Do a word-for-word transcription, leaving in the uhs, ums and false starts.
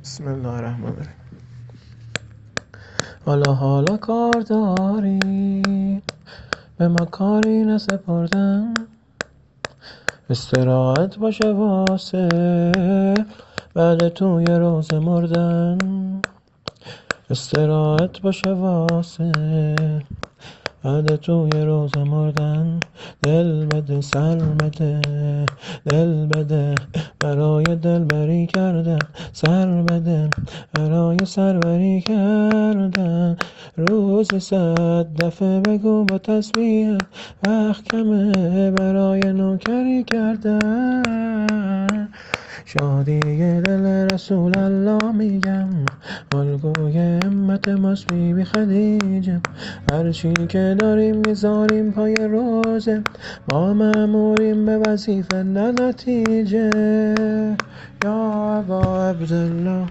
بسم الله الرحمن الرحیم. حالا حالا کار داری به ما کاری نسپردن، استراحت باشه واسه بعد توی روز مردن، استراحت باشه واسه بعد توی روز مردن. دل بده سر بده دل بده برای دلبری کردن، سر بده برای سربری کردن. روز صد دفعه بگو با تسبیح وقت کمه برای نوکری کردن. شادی دل رسول الله میگم، الگوی امت ماست بی بی خدیجه. هرچی که داریم میذاریم پای روزه، ما مأموریم به وظیفه نه نتیجه. یا ابا عبدالله